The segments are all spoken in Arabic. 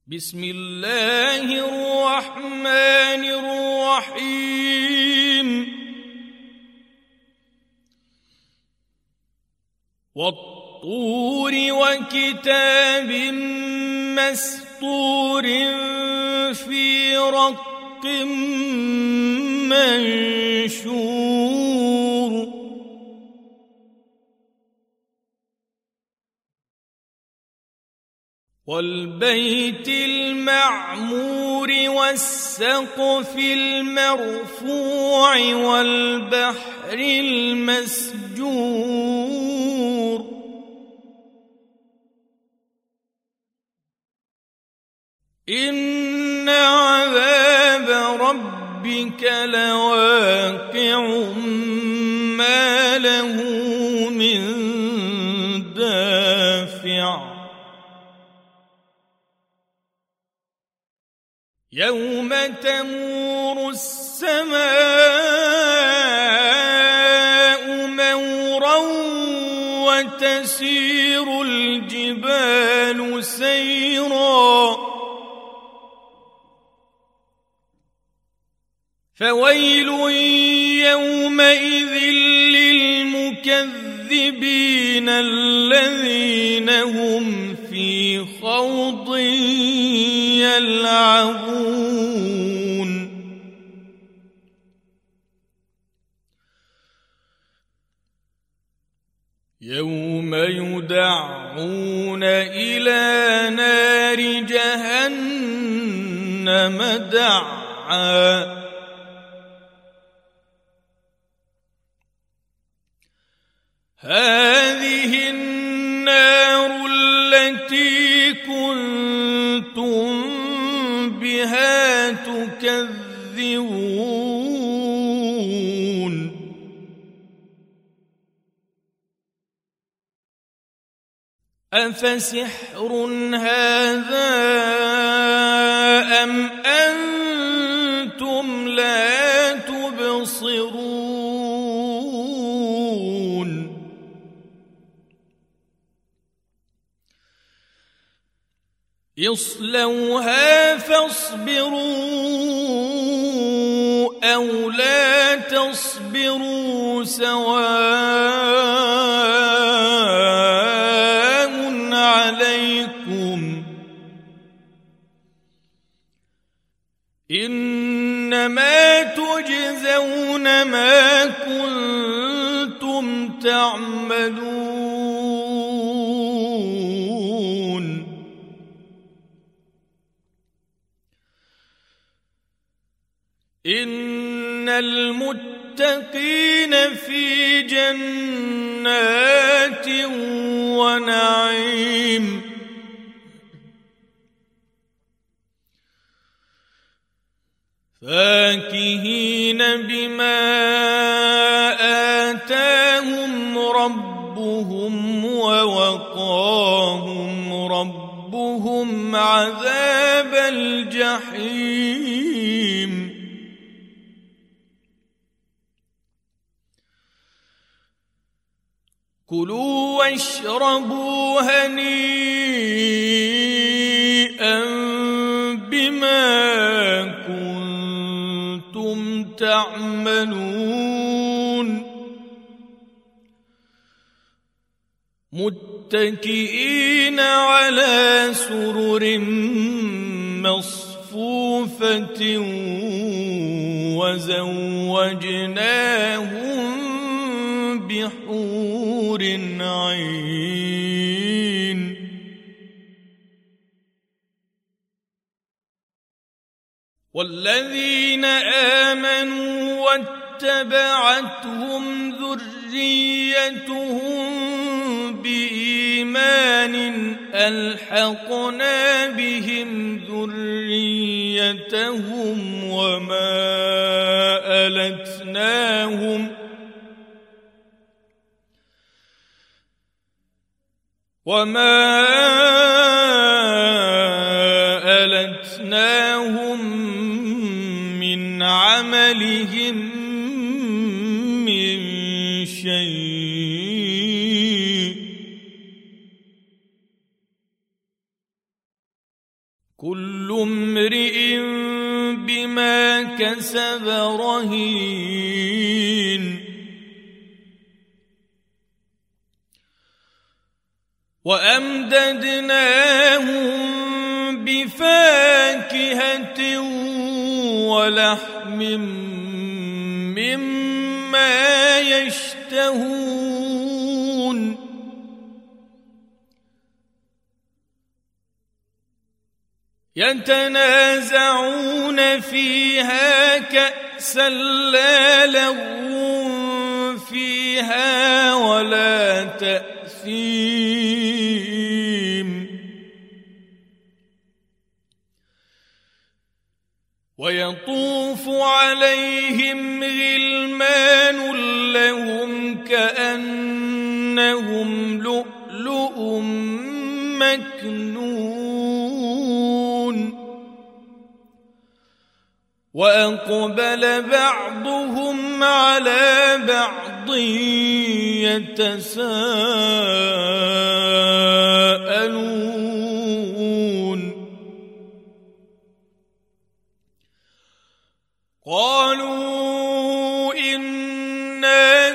بسم الله الرحمن الرحيم والطور وكتاب مسطور في رق منشور والبيت المعمور والسقف المرفوع والبحر المسجور إن عذاب ربك لواقع ما له من دافع يوم تمور السماء مورا وتسير الجبال سيرا فويل يومئذ للمكذبين الذين هم في خوض يلعبون يوم يدعون إلى نار جهنم دعا هذه النار التي كنتم بها تكذبون أفسحر هذا أم أنتم لا تبصرون اصلوها فاصبروا أو لا تصبروا سواء عليكم إنما تجزون ما كنتم تعملون إن المتقين في جنات ونعيم فاكهين بما آتاهم ربهم ووقاهم ربهم عذاب الجحيم كلوا واشربوا هنيئا بما كنتم تعملون متكئين على سرر مصفوفة وزوجناهم بحور عين والذين آمنوا واتبعتهم ذريتهم بإيمان ألحقنا بهم ذريتهم وما ألتناهم من عملهم من شيء كل امرئ بما كسب رهين وأمددناهم بفاكهة ولحم مما يشتهون يتنازعون فيها كأسا لا لغو فيها ولا تأثيم ويطوف عليهم غلمان لهم كأنهم لؤلؤ مكنون وأقبل بعضهم على بعض يتساءلون قالوا إنا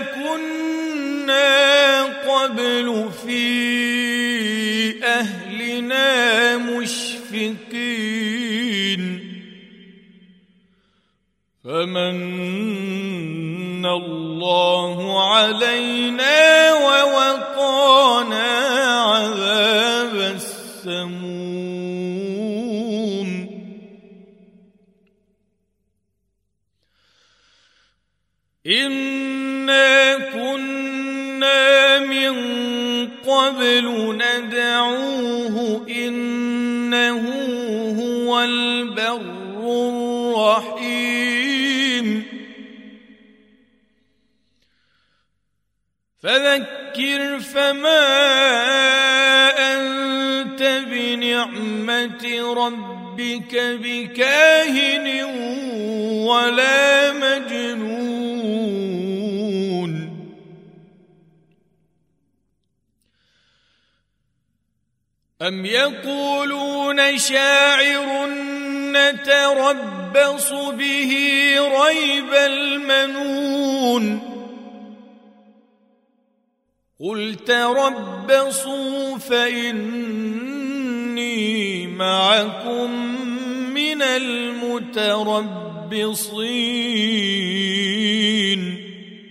كنا قبل في أهلنا مشفقين فمن الله علينا ووقانا عذاب السموم إنا كنا من قبل ندعوه إنه هو البر الرحيم فذكر فما أنت بنعمة ربك بكاهن ولا مجنون أم يقولون شاعر نتربص به ريب المنون قل تربصوا فإني معكم من المتربصين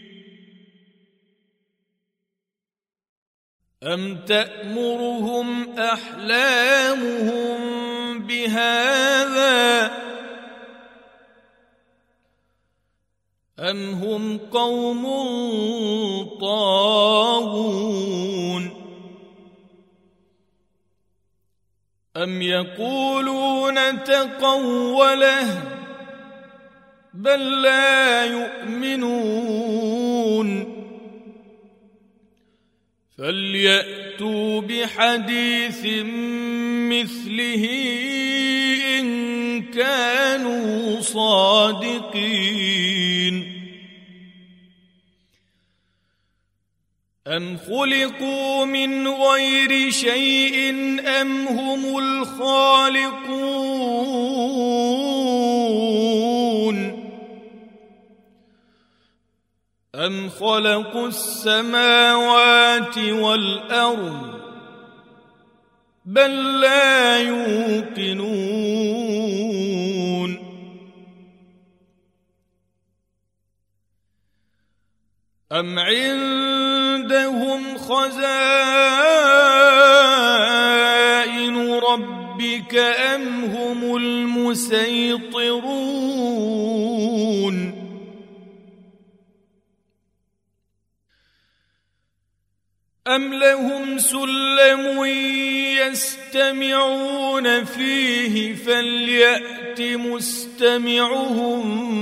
أم تأمرهم أحلامهم بهذا أم هم قوم طاغون أم يقولون تقوله بل لا يؤمنون فليأتوا بحديث مثله إن كانوا صادقين أم خلقوا من غير شيء أم هم الخالقون أم خلقوا السماوات والأرض بل لا يوقنون أم عندهم خزائن ربك أم هم المسيطرون أم لهم سلم يستمعون فيه فليأت مستمعهم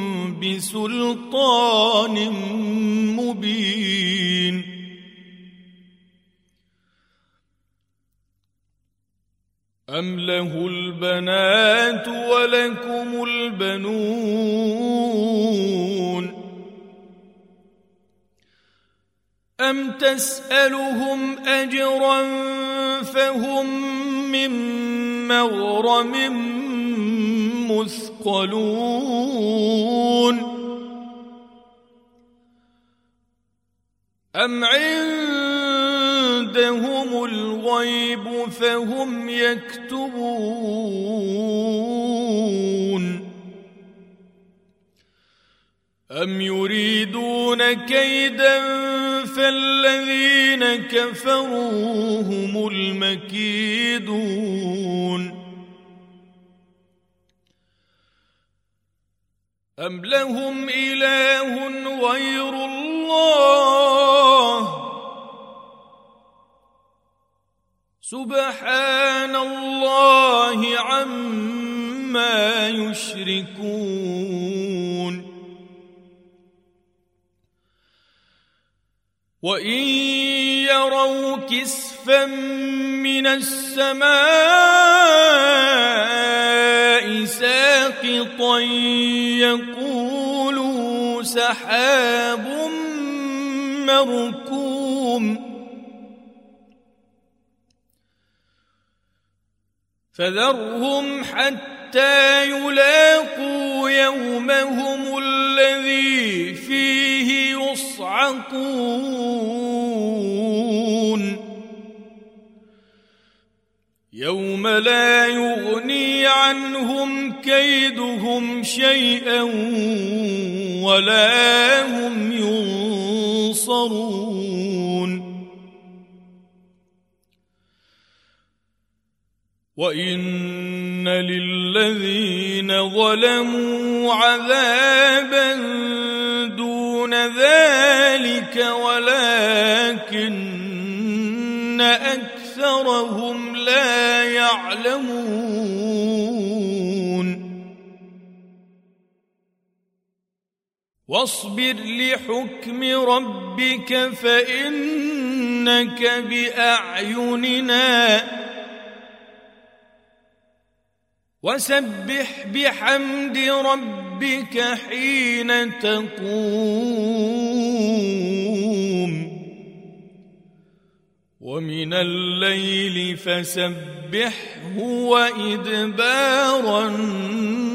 بسلطان مبين أم له البنات ولكم البنون أم تسألهم أجرا فهم من مغرم مثقلون أم عندهم الغيب فهم يكتبون أم يريدون كيدا فالذين كفروا هم المكيدون أم لهم إله غير الله سبحان الله عما يشركون وإن يروا كسفا من السماء ساقطا يقولوا سحاب مركوم فذرهم حتى يلاقوا يومهم الذي فيه يصعقون يوم لا يغني عنهم كيدهم شيئا ولا هم ينصرون وإن للذين ظلموا عذابا دون ذلك ولكن أكثرهم لا يعلمون واصبر لحكم ربك فإنك بأعيننا وسبح بحمد ربك حين تقوم ومن الليل فسبحه وإدبار النجوم